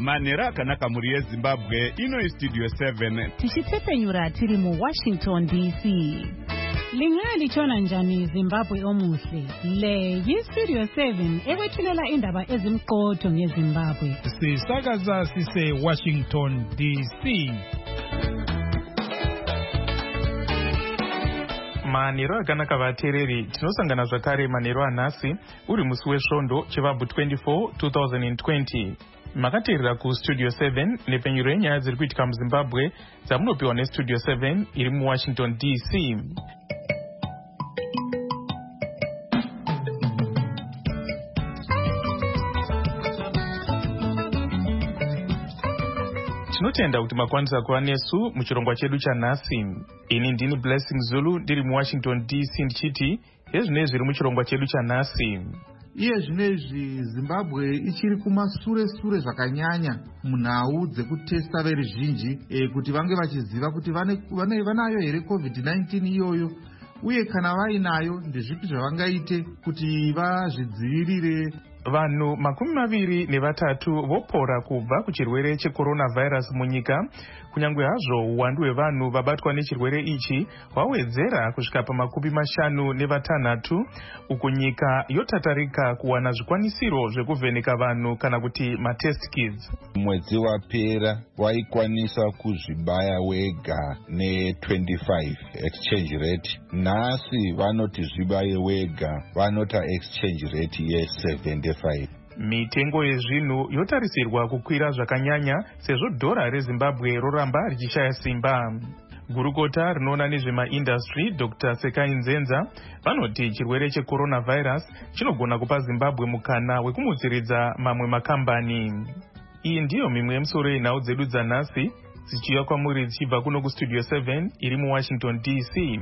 manhero akanaka mhuri yezimbabwe. Ino Studio 7 tichitsepenyura tiri mu Washington DC. Lingalitshona njani Zimbabwe omuhle? Le yi-Studio 7 ekwethulela indaba ezimqotho ngeZimbabwe. Sisakaza sise Washington DC. Manhero akanaka vateereri, tinosangana zvakare manhero anhasi uri musi wesvondo chivabvu 24 2020. Makateerera kuStudio 7 nepenyuro yenyaya dziri kuitika muZimbabwe dzamunopiwa neStudio 7 iri muWashington DC. Tinotenda kuti makwanisa kuva nesu muchirongwa chedu chanhasi. Ini ndini Blessing Zulu ndiri muWashington DC ndichiti ezvinezvi zviri muchirongwa chedu chanhasi. Iye zvinezvi Zimbabwe ichiri kumasure zvakanyanya munhau dzekutesta veruzhinji kuti vange vachiziva kuti vanayo here COVID-19 iyoyo, uye kana vainayo ndezvipi zvavangaite kuti vazvidzivirire. Vanhu 23 vopora kubva kuchirwere checoronavirus munyika, kunyange hazvo uwandu hwevanhu vabatwa nechirwere ichi hwawedzera kusvika pa56, uku nyika yotatarika kuwana zvikwanisiro zvekuvheneka vanhu kana kuti matest kits. Mwedzi wapera waikwanisa kuzvibaya wega ne25 exchange rate. Nhasi vanoti zvibaye wega, vanota exchange rate ye75. Mitengo yezvinhu yotarisirwa kukwira zvakanyanya sezvo dhora reZimbabwe roramba richishaya simba. Gurukota rinoona nezvemaindastry Dr. Sekai Nzenza vanoti chirwere checoronavirus chinogona kupa Zimbabwe mukana wekumutsiridza mamwe makambani. Iyi ndiyo mimwe yemusoro yenhau dzedu dzanhasi dzichiuya kwamuri dzichibva kuno kuStudio 7 iri muWashington DC.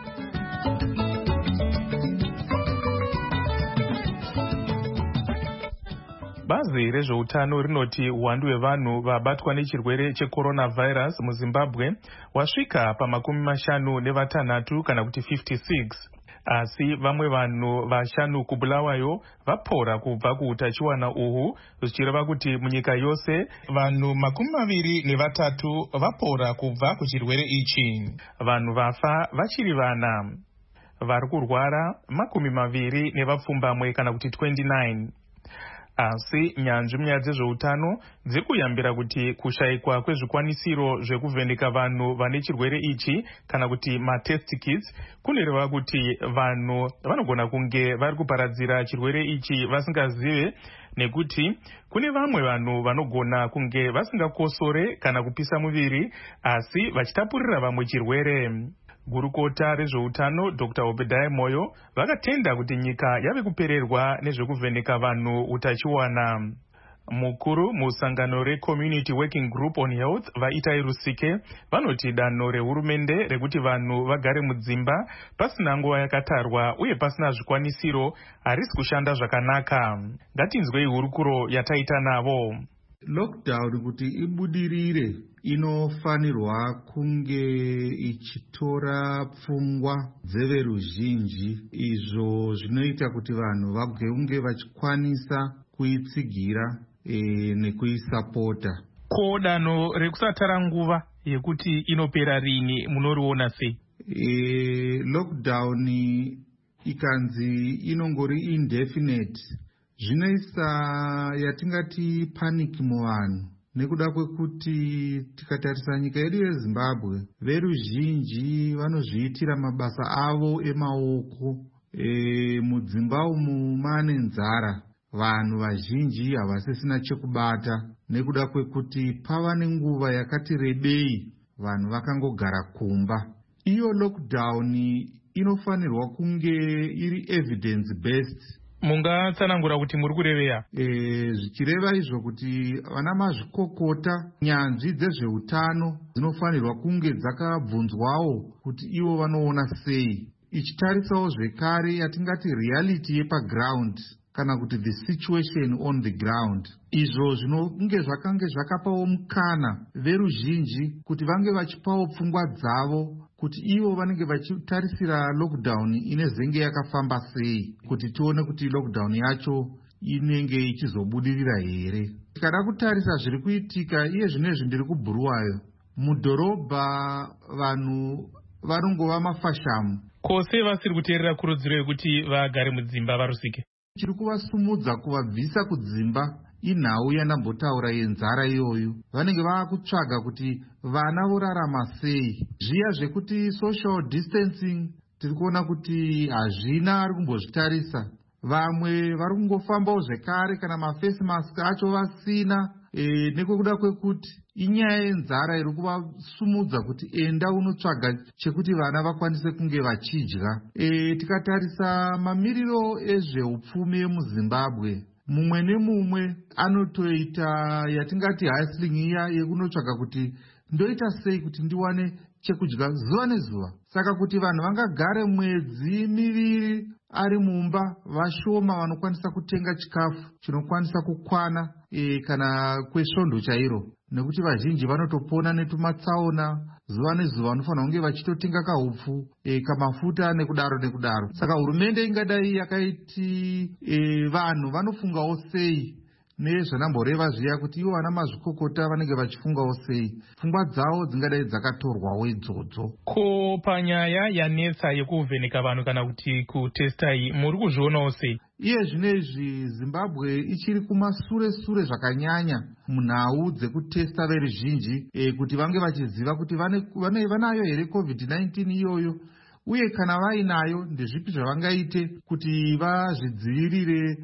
Bazi rezveutano rinoti uwandu hwevanhu vabatwa nechirwere checoronavirus muZimbabwe wasvika pa56 kana kuti 56. Asi vamwe vanhu 5 kubulawayo vapora kubva kuutachiwana uhu, zvichireva kuti munyika yose vanhu 23 vapora kubva kuchirwere ichi. Vanhu vafa vachiri vana. Vari kurwara 20 kana kuti 29. Asi nyanzvi munyaya dzezveutano dziri kuyambira kuti kushayikwa kwezvikwanisiro zvekuvheneka vanhu vane chirwere ichi kana kuti matest kits kunoreva kuti vanhu vanogona kunge vari kuparadzira chirwere ichi vasingazive, nekuti kune vamwe vanhu vanogona kunge vasingakosore kana kupisa muviri asi vachitapurira vamwe chirwere. Gurukota rezveutano Dr. Obadiah Moyo vakatenda kuti nyika yave kupererwa nezvekuvheneka vanhu utachiwana. Mukuru musangano reCommunity Working Group on Health vaItai Rusike vanoti danho rehurumende rekuti vanhu vagare mudzimba pasina nguva yakatarwa uye pasina zvikwanisiro harisi kushanda zvakanaka. Ngatinzwei hurukuro yataita navo. Lockdown kuti ibudirire inofanirwa kunge ichitora pfungwa dzeveruzhinji, izvo zvinoita kuti vanhu vagonge vachikwanisa kuitsigira nekuisapota. Ko danho rekusatara nguva yekuti inopera rini munoriona sei? Lockdown ikanzi inongori indefinite zvinoisa yatingati panic muvanhu, nekuda kwekuti tikatarisa nyika yedu yeZimbabwe veruzhinji vanozviitira mabasa avo emaoko. Mudzimba umu mane nzara, vanhu vazhinji havasisina chekubata nekuda kwekuti pava nenguva yakati rebei vanhu vakangogara kumba. Iyo lockdown inofanirwa kunge iri evidence based. Mungatsanangura kuti muri kureveya? Zvichireva izvo kuti vana mazvikokota, nyanzvi dzezveutano dzinofanirwa kunge dzakabvunzwawo kuti ivo vanoona sei, ichitarisawo zvekare yatingati reality yepaground kana kuti the situation on the ground. Izvo zvinonge zvakange zvakapawo mukana veruzhinji kuti vange vachipawo pfungwa dzavo kuti ivo vanenge vachitarisira lockdown inezenge yakafamba sei, kuti tione kuti lockdown yacho inenge ichizobudirira here. Tikada kutarisa zviri kuitika iye zvinezvi ndiri kuBhuluwayo, mudhorobha vanhu varongova mafashamu. Kose vasiri kuteerera kurudziro yekuti vagare mudzimba varusike. Chiri kuvasumudza kuvabvisa kudzimba inhau yandambotaura yenzara iyoyo. Vanenge vaakutsvaga kuti vana vorarama sei. Zviya zvekuti social distancing tiri kuona kuti hazvina ari kumbozvitarisa. Vamwe vari kungofambawo zvekare kana mafesi mask acho vasina, nekuda kwekuti inyaya yenzara iri kuvasumudza kuti enda unotsvaga chekuti vana vakwanise kunge vachidya. Tikatarisa mamiriro ezveupfumi emuZimbabwe, mumwe nemumwe anotoita yatingati hustling iya yekunotsvaga kuti ndoita sei kuti ndiwane chekudya zuva nezuva. Saka kuti vanhu vangagare mwedzi miviri ari mumba, vashoma vanokwanisa kutenga chikafu chinokwanisa kukwana kana kwesvondo chairo, nekuti vazhinji vanotopona netumatsaona zuva nezuva vanofanira kunge vachitotenga kahupfu, kamafuta nekudaro nekudaro. Saka hurumende ingadai yakaiti vanhu vanofungawo sei nezvanamboreva zviya kuti ivo vana mazvikokota vanenge vachifungawo sei, pfungwa dzavo dzingadai dzakatorwawo idzodzo. Ko panyaya yanetsa yekuvheneka vanhu kana kuti kutestai muri kuzvionawo sei? Iye zvinezvi Zimbabwe ichiri kumasure-sure zvakanyanya munhau dzekutesta veruzhinji kuti vange vachiziva kuti vanayo here COVID-19 iyoyo, uye kana vainayo ndezvipi zvavangaite kuti vazvidzivirire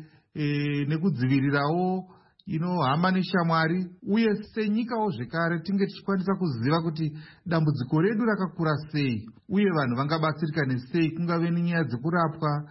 nekudzivirirawo hama neshamwari, uye senyikawo zvekare tinge tichikwanisa kuziva kuti dambudziko redu rakakura sei uye vanhu vangabatsirika nesei, kungave nenyaya dzekurapwa,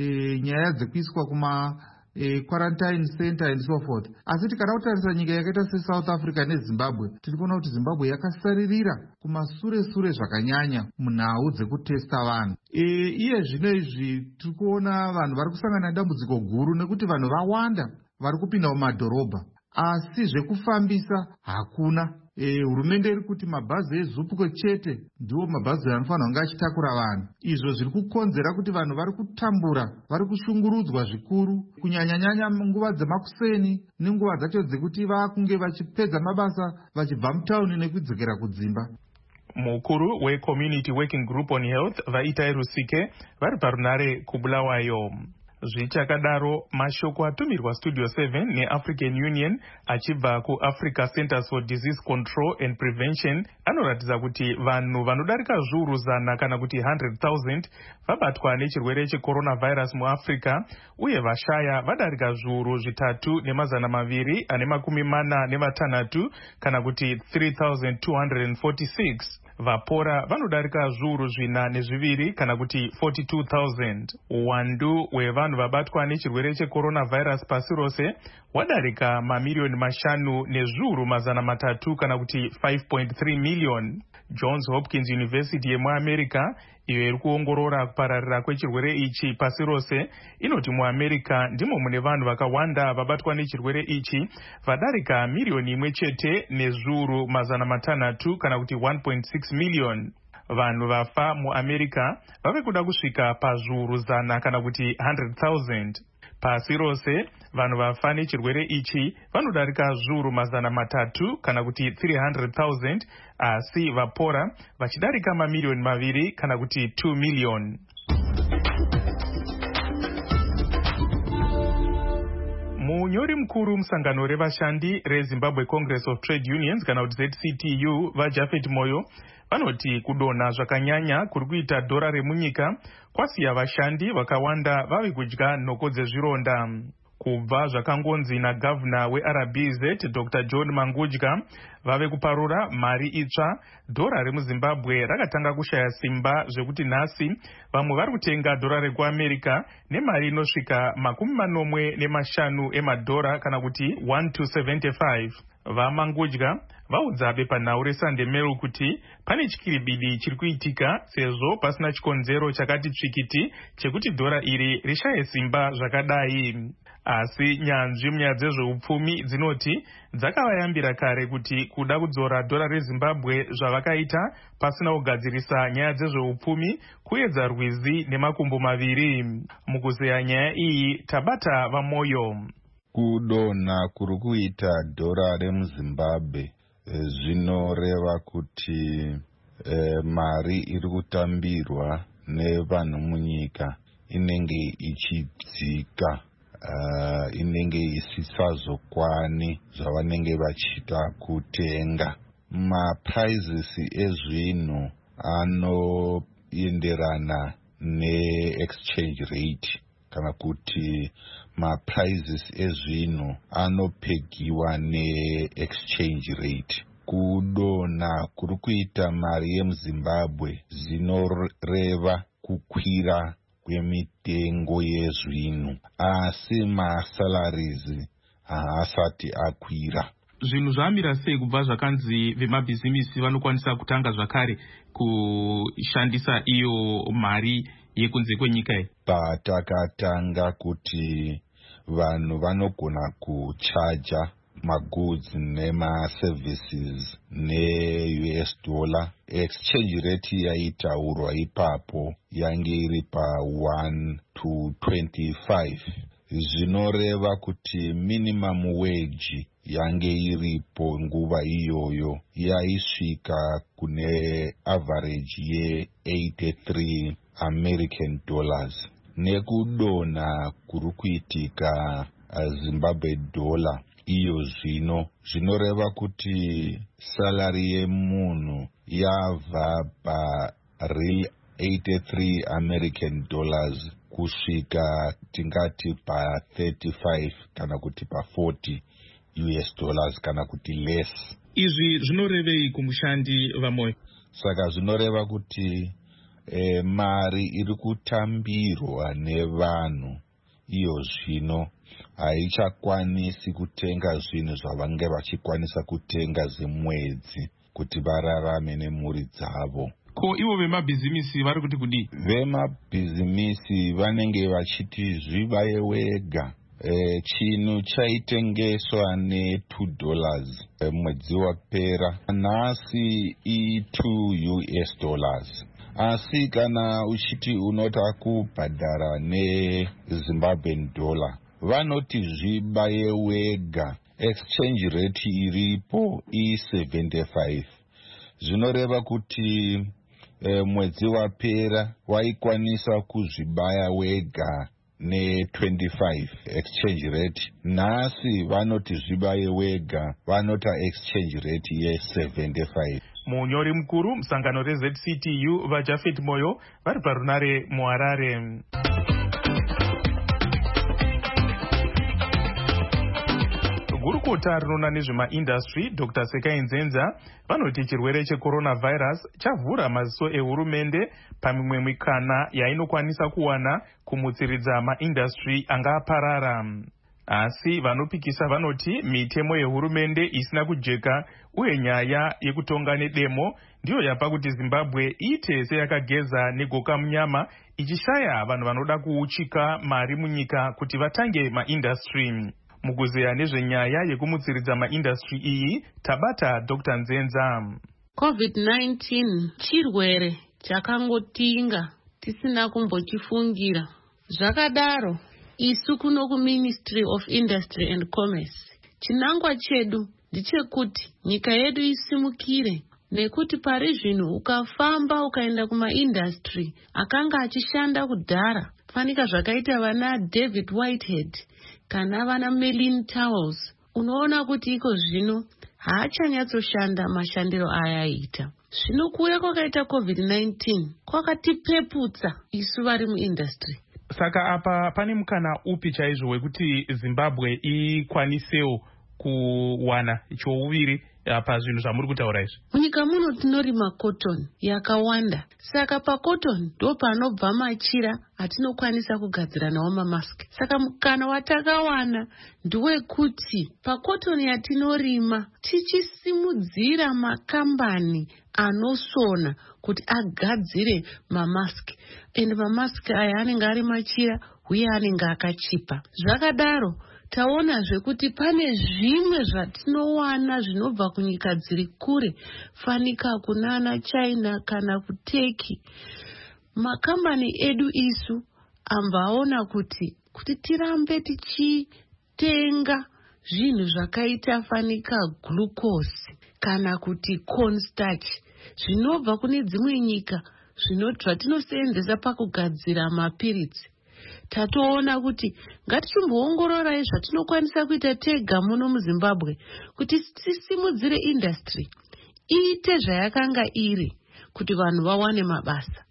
nyaya dzekuiswa kuma quarantine center and so forth. Asi tikada kutarisa nyika yakaita seSouth Africa neZimbabwe, tiri kuona kuti Zimbabwe yakasaririra kumasure-sure zvakanyanya munhau dzekutesta vanhu. Iye zvino izvi tiri kuona vanhu vari kusangana nedambudziko guru nekuti vanhu vawanda vari kupinda mumadhorobha, asi zvekufambisa hakuna. Hurumende iri kuti mabhazi eZupco chete ndiwo mabhazi anofanira kunge achitakura vanhu. Izvo zviri kukonzera kuti vanhu vari kutambura, vari kushungurudzwa zvikuru, kunyanya-nyanya nguva dzemakuseni nenguva dzacho dzekuti vakunge vachipedza mabasa vachibva mutauni nekudzokera kudzimba. Mukuru weCommunity Working Group on Health Vaitai Rusike vari parunare kuBhuluwayo. Zvichakadaro, mashoko atumirwa Studio 7 neAfrican Union achibva kuAfrica Centers for Disease Control and Prevention anoratidza kuti vanhu vanodarika zviuru zana kana kuti 100,000 vabatwa nechirwere checoronavirus muAfrica, uye vashaya vadarika zviuru 3,246 kana kuti 3,246. Vapora vanodarika zviuru 402 kana kuti 42,000. Uwandu hwevanhu vabatwa nechirwere checoronavirus pasi rose wadarika mamirioni 5,300 kana kuti 5.3 million. Johns Hopkins University yemuAmerica, iyo iri kuongorora kupararira kwechirwere ichi pasi rose, inoti muAmerica ndimo mune vanhu vakawanda vabatwa nechirwere ichi, vadarika milioni 1,600,000 kana kuti 1.6 million. Vanhu vafa muAmerica vave kuda kusvika pazviuru 100 kana kuti 100,000. Pasi rose, vanhu vafa nechirwere ichi vanodarika zviuru 300 kana kuti 300,000, asi vapora vachidarika mamilioni 2 kana kuti 2 million. Munyori mukuru musangano revashandi reZimbabwe Congress of Trade Unions kana kuti ZCTU vaJafet Moyo vanoti kudonha zvakanyanya kuri kuita dhora remunyika kwasiya vashandi vakawanda vave kudya nhoko dzezvironda. Kubva zvakangonzi nagavhuna weRBZ Dr. John Mangudya vave kuparura mari itsva, dhora remuZimbabwe rakatanga kushaya simba zvekuti nhasi vamwe vari kutenga dhora rekuAmerica nemari inosvika $50 emadhora kana kuti 1 to 75. VaMangudya vaudza bepanhau reSunday Mail kuti pane chikiribidi chiri kuitika sezvo pasina chikonzero chakati tsvikiti chekuti dhora iri rishaye simba zvakadai. Asi nyanzvi munyaya dzezveupfumi dzinoti dzakavayambira kare kuti kuda kudzora dhora reZimbabwe zvavakaita pasina kugadzirisa nyaya dzezveupfumi kuedza rwizi nemakumbo maviri. Mukuzeya nyaya iyi tabata vamoyo. Kudonha kuri kuita dhora remuZimbabwe zvinoreva kuti mari iri kutambirwa nevanhu munyika inenge ichidzika, inenge isisazokwani zvavanenge vachida kutenga. Maprizes ezvinhu anoenderana neexchange rate, kana kuti maprizes ezvinhu anopegiwa neexchange rate. Kudonha kuri kuita mari yemuZimbabwe zinoreva kukwira kwemitengo yezvinhu, asi masalaries haasati akwira. Zvinhu zvamira sei kubva zvakanzi vemabhizimisi vanokwanisa kutanga zvakare kushandisa iyo mari yekunze kwenyika iyi? Patakatanga kuti vanhu vanogona kuchaja magoods nemaservices ne-US dollar, exchange rate yaitaurwa ipapo yange iri pa1 to 25, zvinoreva kuti minimum wage yange iripo nguva iyoyo yaisvika kune average ye$83 American dollars. Nekudonha kuri kuitika Zimbabwe dollar iyo zvino zvinoreva kuti salary yemunhu yabva pareal 83 American dollars kusvika tingati pa35 kana kuti pa40 US dollars kana kuti less. Izvi zvinorevei kumushandi vamoyo? Saka zvinoreva kuti mari iri kutambirwa nevanhu iyo zvino haichakwanisi kutenga zvinhu zvavange vachikwanisa kutenga zemwedzi kuti vararame nemhuri dzavo. Ko ivo vemabhizimisi vari kuti kudii? Vemabhizimisi vanenge vachiti zvibaye wega. Chinhu chaitengeswa ne$2 mwedzi wapera, nhasi i2 US dollars. Asi kana uchiti unota kubhadhara neZimbabwean dollar, vanoti zvibaye wega. Exchange rate iripo i75. Zvinoreva kuti mwedzi wapera waikwanisa kuzvibaya wega ne25 exchange rate. Nhasi vanoti zvibaye wega, vanota exchange rate ye75. Munyori mukuru musangano reZCTU vaJafet Moyo vari parunare muHarare. Gurukota rinoona nezvemaindastry Dr. Sekai Nzenza vanoti chirwere checoronavirus chavhura maziso ehurumende pamimwe mikana yainokwanisa kuwana kumutsiridza maindastry anga aparara. Asi vanopikisa vanoti mitemo yehurumende isina kujeka uye nyaya yekutonga nedemo ndiyo yapa kuti Zimbabwe iite seyakageza negoka munyama ichishaya vanhu vanoda kuuchika mari munyika kuti vatange maindastry. Mukuzeya nezvenyaya yekumutsiridza maindastry iyi tabata Dr. Nzenza. COVID-19 chirwere chakangotinga tisina kumbochifungira. Zvakadaro isu kuno kuMinistry of Industry and Commerce chinangwa chedu ndichekuti nyika yedu isimukire, nekuti pari zvino ukafamba ukaenda kumaindastry akanga achishanda kudhara, fanika zvakaita vana David Whitehead kana vana Melin Towels, unoona kuti iko zvino haachanyatsoshandira mashandiro ayaita. Zvino kuuya kwakaita COVID-19 kwakatipeputsa isu vari muindastry. Saka apa pane mukana upi chaizvo wekuti Zimbabwe ikwanisewo kuwana chouviri pazvinhu zvamuri kutaura izvi? Munyika muno tinorima cotton yakawanda, saka pacotton ndo panobva machira atinokwanisa kugadzira nawo mamask. Saka mukana watakawana ndowekuti pacotton yatinorima tichisimudzira makambani anosona kuti agadzire mamask, and mamask aya anenge ari machira uye anenge akachipa. Zvakadaro taona zvekuti pane zvimwe zvatinowana zvinobva kunyika dziri kure, fanika kunana China kana kuTurkey. Makambani edu isu ambaona kuti tirambe tichitenga zvinhu zvakaita fanika glucose kana kuti cornstarch zvinobva kune dzimwe nyika zvatinosenzesa pakugadzira mapiritsi. Tatoona kuti ngatichimboongororai zvatinokwanisa kuita tega muno muZimbabwe kuti tisimudzire industry iite zvayakanga iri kuti vanhu vawane mabasa.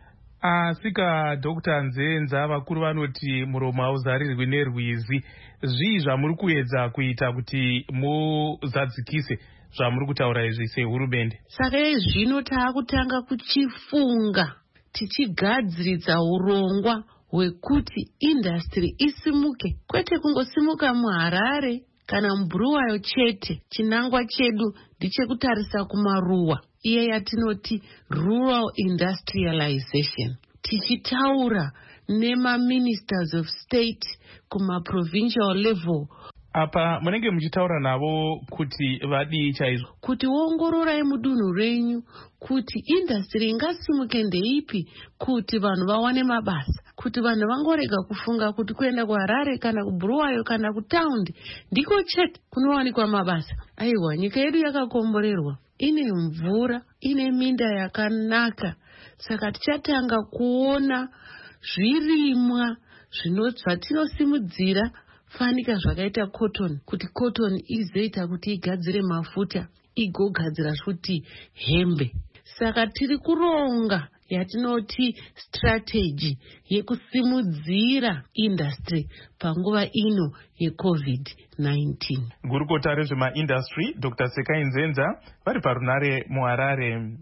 Asika Dr. Nzenza, vakuru vanoti muromo hauzarirwi nerwizi. Zvii zvamuri kuedza kuita kuti muzadzikise zvamuri kutaura izvi sehurumende? Saka zvino taakutanga kuchifunga tichigadziridza urongwa hwekuti industry isimuke, kwete kungosimuka muHarare kana muBulawayo chete. Chinangwa chedu ndichekutarisa kumaruwa, iye yatinoti rural industrialization, tichitaura nemaministers of state kumaprovincial level. Apa munenge muchitaura navo kuti vadii chaizvo? Kuti ongororai mudunhu renyu kuti industry ingasimuke ndeipi kuti vanhu vawane mabasa, kuti vanhu vangorega kufunga kuti kuenda kuHarare kana kuBulawayo kana kutaundi ndiko chete kunowanikwa mabasa. Aiwa, nyika yedu yakakomborerwa, ine mvura, ine minda yakanaka. Saka tichatanga kuona zvirimwa zvatinosimudzira fanika zvakaita cotton, kuti cotton izoita kuti igadzire mafuta, igogadzira futi hembe. Saka tiri kuronga yatinoti strategy yekusimudzira industry panguva ino yeCovid-19. Gurukota rezvemaindustry Dr. Sekai Nzenza vari parunare muHarare.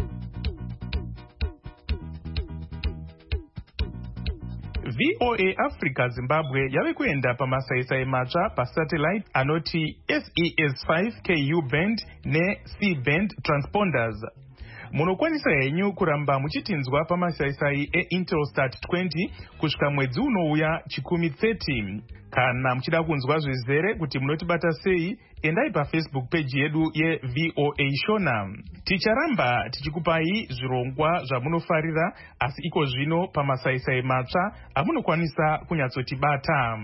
VOA Africa Zimbabwe yave kuenda pamasaisai matsva pasatellite anoti SES5 KU band neC band transponders. Munokwanisa henyu kuramba muchitinzwa pamasaisai eIntelsat 20 kusvika mwedzi unouya chikumi 30. Kana muchida kunzwa zvizere kuti munotibata sei, endai paFacebook page yedu yeVOA Shona. Ticharamba tichikupai zvirongwa zvamunofarira, asi iko zvino pamasaisai matsva amunokwanisa kunyatsotibata.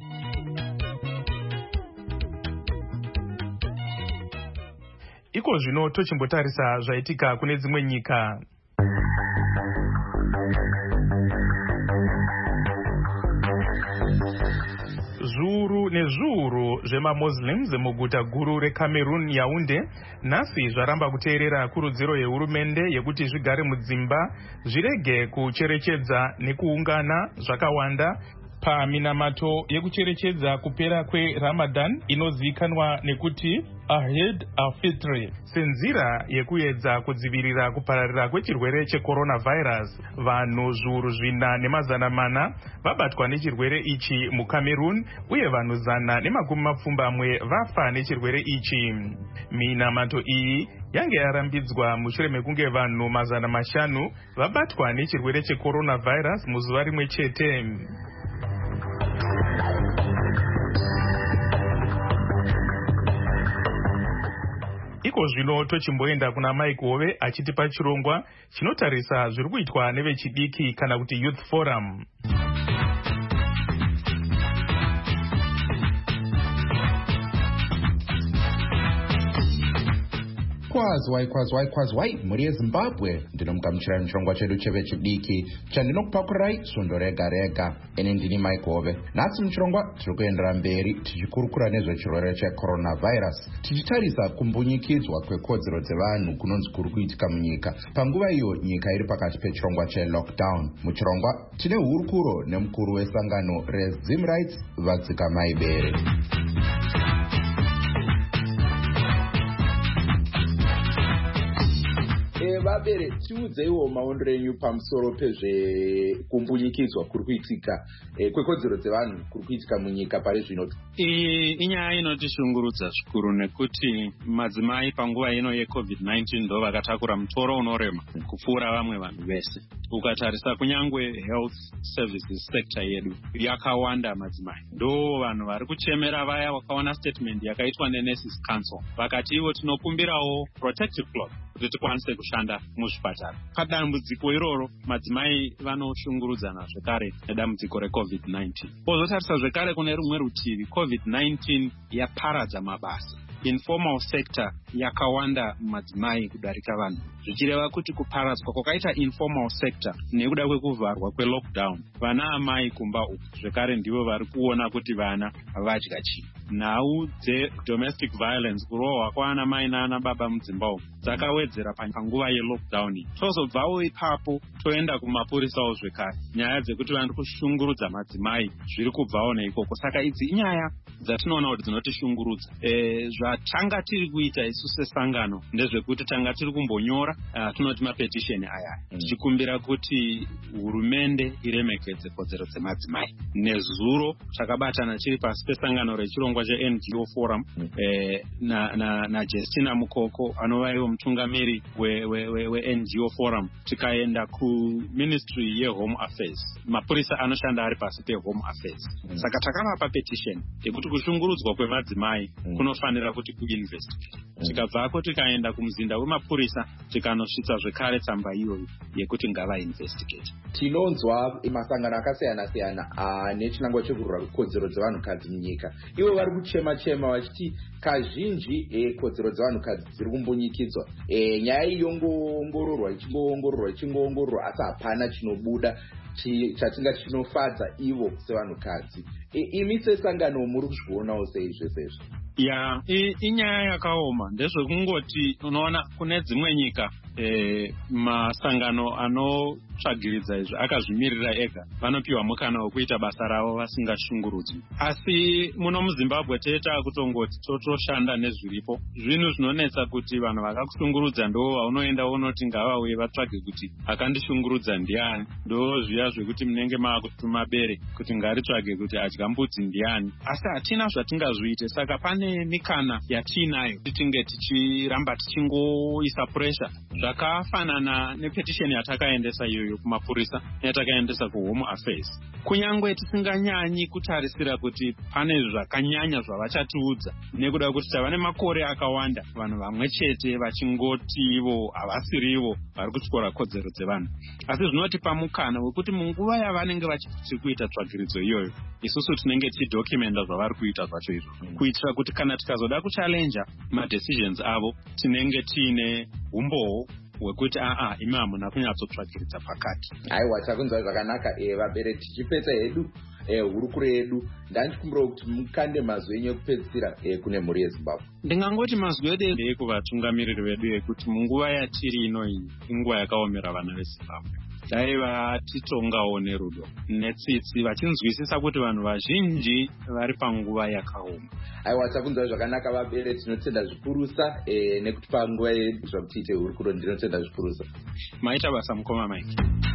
Iko zvino tochimbotarisa zvaitika kune dzimwe nyika. Zviuru nezviuru zvemaMuslims muguta guru reCameroon Yaounde nhasi zvaramba kuteerera kurudziro yehurumende yekuti zvigare mudzimba, zvirege kucherechedza nekuungana zvakawanda paminamato yekucherechedza kupera kweRamadan inozivikanwa nekuti Eid al-Fitr, senzira yekuedza kudzivirira kupararira kwechirwere checoronavirus. Vanhu zviuru 400 vabatwa nechirwere ichi muCameroon, uye vanhu 120 vafa nechirwere ichi. Minamato iyi yange yarambidzwa mushure mekunge vanhu 500 vabatwa nechirwere checoronavirus muzuva rimwe chete. Iko zvino tochimboenda kuna Mike Hove achitipa chirongwa chinotarisa zviri kuitwa nevechidiki kana kuti Youth Forum. Kwazwai muri yeZimbabwe, ndinomugamuchirai muchirongwa chedu chevechidiki chandinokupakurai sundo rega rega. Ini ndini Mike Hove. Nhasi muchirongwa tiri kuendera mberi tichikurukura nezvechirwere checoronavirus, tichitarisa kumbunyikidzwa kwekodzero dzevanhu kunonzi kuri kuitika munyika panguva iyo nyika iri pakati pechirongwa chelockdown. Muchirongwa tine hurukuro nemukuru wesangano reZim Rights, Vadzikamai Bere. vabere tiudzeiwo maondero enyu pamusoro pezvekumbunyikidzwa kuri kuitika kwekodzero dzevanhu kuri kuitika munyika pari zvino. Iyi inyaya inotishungurudza zvikuru nekuti madzimai panguva ino yeCovid-19 ndo vakatakura mutoro unorema kupfuura vamwe vanhu vese. Ukatarisa kunyangwe health services sector yedu yakawanda madzimai. Ndo vanhu vari kuchemera vaya wakaona statement yakaitwa neNurses Council. Vakati ivo tinokumbirawo protective cloth kuti tikwanise kushanda muzvipatara. Padambudziko iroro madzimai vanoshungurudzana zvekare nedambudziko reCovid-19. Pozotarisa zvekare kune rumwe rutivi COVID-19 yaparadza mabasa. Informal sector yakawanda madzimai kudarika vanhu. Zvichireva kuti kuparadzwa kwakaita informal sector nekuda kwekuvharwa kwelockdown, vana amai kumba uku zvekare ndivo vari kuona kuti vana vadya chii. Nhau dzedomestic violence, kurohwa kwaana mai naana baba mudzimba umu, dzakawedzera panguva yelockdown. Tozobvawo ipapo toenda kumapurisawo zvekare. Nyaya dzekuti vari kushungurudza madzimai zviri kubvawo neikoko. Saka idzi inyaya dzatinoona kuti dzinotishungurudza. Zvatanga tiri kuita isu sesangano ndezvekuti tanga tiri kumbonyora tunoti mapetisheni aya tichikumbira kuti hurumende iremekedze kodzero dzemadzimai. Nezuro takabatana chiri pasi pesangano rechirongwa cheNGO Forum na Justina Mukoko anova iwo mutungamiri weNGO Forum. Tikaenda kuMinistry yeHome Affairs, mapurisa anoshanda ari pasi peHome Affairs. Saka takavapa petisheni yekuti kushungurudzwa kwemadzimai kunofanira kuti kuinvestigate. Tikabvako tikaenda kumuzinda wemapurisa tikanosvitsa zvekare tsamba iyoyo yekuti ngavainvestigate. Tinonzwa masangano akasiyana-siyana nechinangwa chekurwira kodzero dzevanhukadzi munyika. Ivo vari kuchema-chema vachiti kazhinji kodzero dzevanhukadzi dziri kumbunyikidzwa. Nyaya iyongoongororwa ichingoongororwa asi hapana chinobuda chatinga chinofadza ivo sevanhukadzi. Imi sesangano muri kuzvionawo sei zvese izvi? Ya, inyaya yakaoma. Ndezvekungoti unoona kune dzimwe nyika masangano anotsvagiridza izvi akazvimirira ega vanopiwa mukana wekuita basa ravo vasingashungurudzwi. Asi muno muZimbabwe teta kutongoti totoshanda nezviripo. Zvinhu zvinonetsa kuti vanhu vakakushungurudza ndo vaunoenda unoti ngavauye vatsvage kuti akandishungurudza ndiani. Ndo zviya zvekuti munenge maakutuma bere kuti ngaritsvage kuti adya mbudzi ndiani. Asi hatina zvatingazviite. Saka pane mikana yatinayo titinge tichiramba tichingoisa pressure. Zvakafanana nepetisheni yatakaendesa iyoyo kumapurisa yatakaendesa kuHome Affairs. Kunyangwe tisinganyanyi kutarisira kuti pane zvakanyanya zvavachatiudza nekuda kuti tava nemakore akawanda vanhu vamwe chete vachingoti ivo havasirivo vari kutyora kodzero dzevanhu. Asi zvinotipa mukana wekuti munguva yavanenge vachiri kuita tsvagiridzo iyoyo isusu tinenge tichidocumenta zvavari kuita zvacho izvo kuitira kuti kana tikazoda kuchallenja madecisions avo tinenge tiine umbowo wekuti imi hamuna kunyatsotsvagiridza pakati. Aiwa, takunzwa zvakanaka. Vabere tichipedza hedu hurukuro yedu, ndanchikumbira kuti mukande mazwi enyu ekupedzisira kune mhuri yeZimbabwe. Ndingangoti mazwi edu ndekuvatungamiriri vedu yekuti munguva yatiri ino iyi inguva yakaomera vana veZimbabwe. Dai vatitongawo nerudo netsitsi vachinzwisisa kuti vanhu vazhinji vari panguva yakaoma. Aiwa, takunzwa zvakanaka vabere, tinotenda zvikurusa nekuti panguva yedu zvakutiite hurukuro. Ndinotenda zvikurusa. Maita basa mukoma Mike.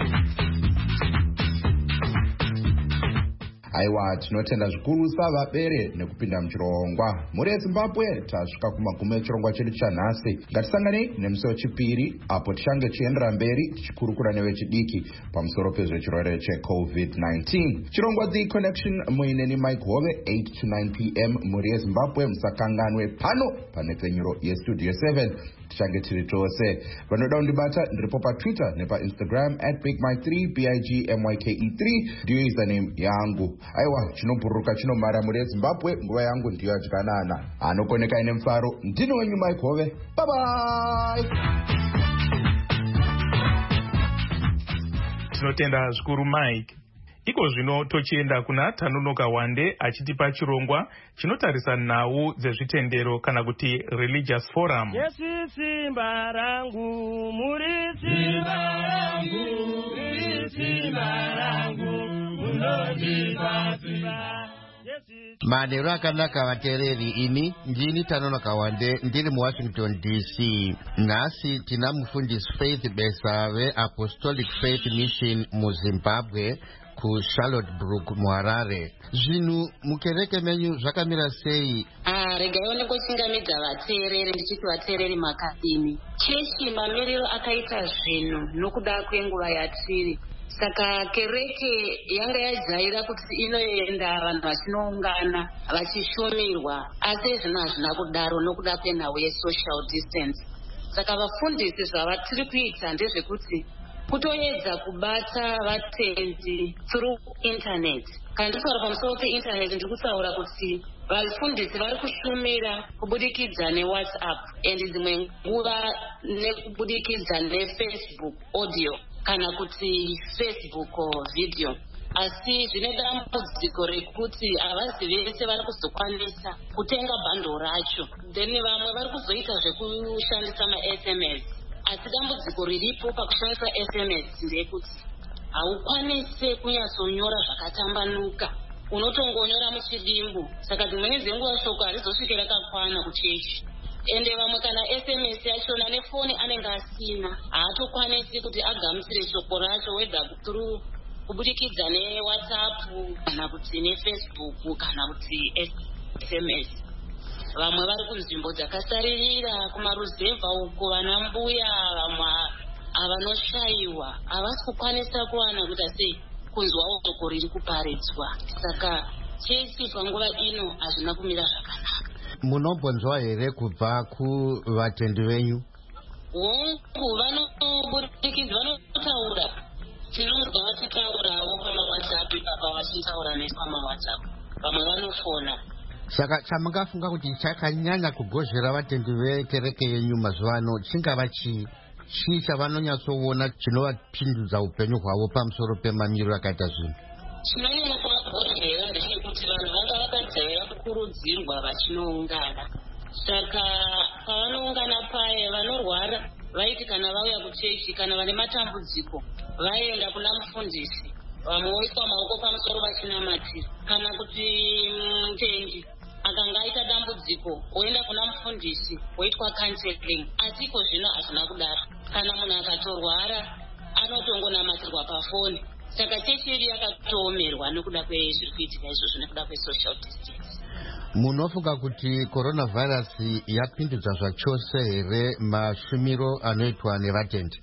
Aiwa, tinotenda zvikurusa vabere nekupinda muchirongwa. Mhuri yeZimbabwe tasvika kumagumo echirongwa chedu chanhasi. Ngatisanganei nemusi wechipiri apo tichange tichiendera mberi tichikurukura nevechidiki pamusoro pezvechirwere cheCovid-19. Chirongwa The Connection muineni Mike Hove 8 to 9 p.m. Mhuri yeZimbabwe musakanganwe pano panepfenyuro yeStudio 7. Tichange tiri tose. Vanoda kundibata ndiripo paTwitter nepaInstagram @BigMike3 BIGMYKE3 ndiyo username yangu. Aiwa, chinobhururuka chinomara mhuri yeZimbabwe. Nguva yangu ndiyo yadyanana. Anokoneka ine mufaro ndini wenyu Mike Hove. Bye bye. Tinotenda zvikuru Mike. Iko zvino tochienda kuna Tanunoka Wande achitipa chirongwa chinotarisa nhau dzezvitendero kana kuti religious forum. Yesu simba rangu, muri simba rangu, muri simba rangu, munondipa simba. Manero akanaka vateereri, ini ndini Tanono Kawande ndiri muWashington DC. Nhasi tina mufundisi Faith Besa veApostolic Faith Mission muZimbabwe kuCharlottesburg muHarare. Zvinhu mukereke menyu zvakamira sei? Regai ndingochingamidza vateereri ndichiti vateereri makadini. Chechi mamiriro akaita zvinhu nokuda kwenguva yatiri. Saka kereke yanga yajaira kuti inoenda vanhu vachinoungana vachishumirwa, asi zvino hazvina kudaro nokuda kwenhau yesocial distance. Saka vafundisi zvavatiri kuita ndezvekuti kutoedza kubata vatendi through internet. Kana nditaura pamusoro peinternet ndiri kutaura kuti vafundisi vari kushumira kubudikidza neWhatsApp and dzimwe nguva nekubudikidza neFacebook audio kana kuti Facebook video. Asi zvine dambudziko rekuti havazi vese vari kuzokwanisa kutenga bhando racho, then vamwe vari kuzoita zvekushandisa maSMS. Asi dambudziko riripo pakushandisa SMS ndeyekuti haukwanise kunyatsonyora zvakatambanuka, unotongonyora muchidimbu. Saka dzimweni dzenguva shoko harizosvike rakakwana kuchechi. Ende vamwe kana SMS yachona nefoni anenge asina, haatokwanisi kuti agamuchire shoko racho whether through kubudikidza neWhatsApp kana kuti neFacebook kana kuti SMS. Vamwe vari kunzvimbo dzakasaririra kumaruzevha uko, vana mbuya, vamwe avanoshayiwa havasi kukwanisa kuwana kuita sei kunzwawo shoko riri kuparidzwa. Saka chechi panguva ino hazvina kumira zvakanaka. Munombonzwa here kubva kuvatendi venyu? Hongu vanobudikidza vanotaura, tinonzwa vachitaurawo pamaWhatsApp, apa vachitaura nepamaWhatsApp, vamwe vanofona. Saka chamungafunga kuti chakanyanya kugozhera vatendi vekereke yenyu mazuva ano chingava chii chavanonyatsoona chinovapindudza upenyu hwavo pamusoro pemamiriro akaita zvinhu? Chinonyanya kuvagozhera ndechekuti vanhu vanga vakajaira kukurudzirwa vachinoungana. Saka pavanoungana paye vanorwara vaiti kana vauya kuchechi kana vane matambudziko vaenda kuna mufundisi, vamwe voiswa maoko pamusoro vachinamatira. Kana kuti mutendi akanga aita dambudziko woenda kuna mufundisi woitwa counseling. Asi iko zvino hazvina kudaro. Kana munhu akatorwara anotongonamatirwa pafoni. Saka chechi yedu yakatoomerwa nekuda kwezviri kuitika izvozvo nekuda kwesocial distance. Munofunga kuti coronavirus yapindudza zvachose here mashumiro anoitwa nevatendi?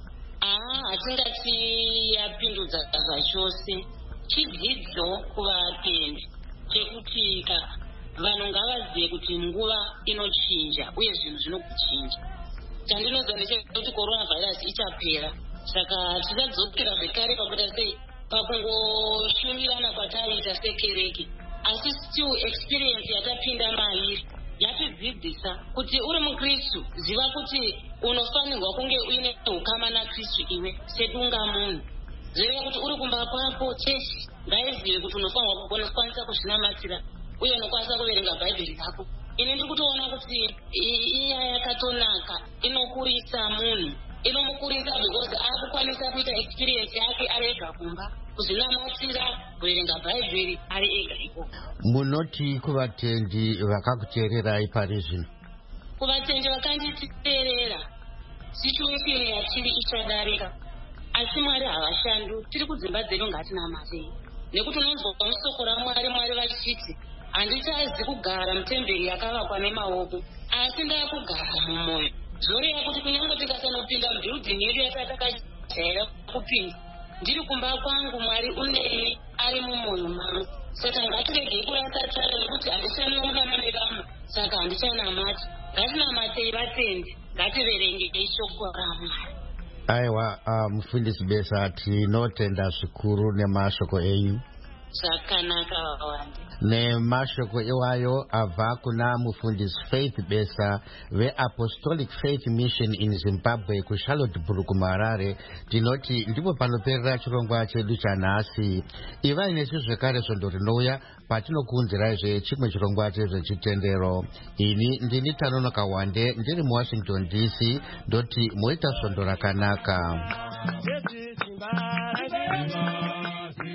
Hatingati yapindudza zvachose. Chidzidzo kuvatendi chekuti vanhu ngavazive kuti nguva inochinja uye zvinhu zvinokuchinja. Chandinoziva ndechekuti coronavirus ichapera. Saka tichadzokera zvekare pakuita sei pakungoshundirana kwataita sekereke. Asi still experience yatapinda mairi yatidzidzisa kuti uri mukristu ziva kuti unofanirwa kunge uine ukama naKristu iwe sedunga munhu. Zvireva kuti uri kumba kwako chechi ngaizive kuti unofanirwa kukwanisa kuzvinamatira uye unokwanisa kuverenga bhaibheri rako. Ini ndiri kutoona kuti iya yakatonaka, inokurisa munhu, inomukurisa because akukwanisa kuita experience yake ari ega kumba, kuzvinamatira, kuverenga bhaibheri ari ega ikoko. Munoti kuvatendi vakakuteererai pari zvino? Kuvatendi vakanditeerera situation yatiri ichadarika, asi Mwari havashandu. Tiri kudzimba dzedu ngatinamate, nekuti unonzwa musoko raMwari, Mwari vachiti handichazi kugara mutemberi yakavakwa nemaoko, asi ndakugara mumwoyo. Zvoreva kuti kunyange tikasanopinda mubuilding yedu yatakajaira kupinda, ndiri kumba kwangu Mwari uneni ari mumwoyo mangu. Saka ngatiregei kurasatara nekuti handichanongana nevamwe, saka handichanamati. Ngatinamatei vatendi, ngativerengei shoko raMwari. Aiwa, mufundisi Besa, tinotenda zvikuru nemashoko enyu. Zvakanaka wawande. Nemashoko iwayo abva kuna mufundisi Faith Besa veApostolic Faith Mission in Zimbabwe kuCharlottesburg muHarare. Tinoti ndipo panoperera chirongwa chedu chanhasi. Ivai nesu zvekare svondo rinouya patinokuunzirai chimwe chirongwa chezvechitendero. Ini ndini Tanono Kawande ndiri muWashington DC, ndoti muita svondo rakanaka.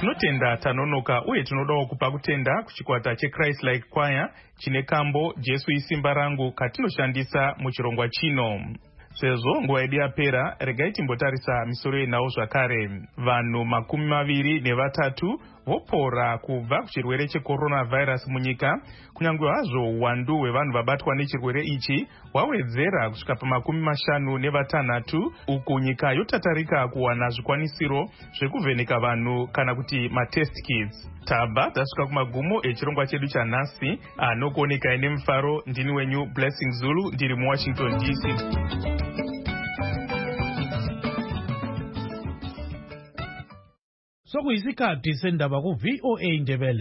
tinotenda tanonoka uye tinodawo kupa kutenda kuchikwata cheChrist Like Choir chine kambo Jesu isimba rangu katinoshandisa muchirongwa chino. Sezvo nguva yedu yapera, regai timbotarisa misoro yenhau zvakare. Vanhu 23 vopora kubva kuchirwere checoronavirus munyika, kunyange hazvo uwandu hwevanhu vabatwa nechirwere ichi hwawedzera kusvika pa56, uku nyika yotatarika kuwana zvikwanisiro zvekuvheneka vanhu kana kuti matest kits. Tabva tasvika kumagumo echirongwa chedu chanhasi. Anokuonekai nemufaro, ndini wenyu Blessing Zulu, ndiri muWashington DC. Sokuyisikhathi sendaba ku VOA Ndebele.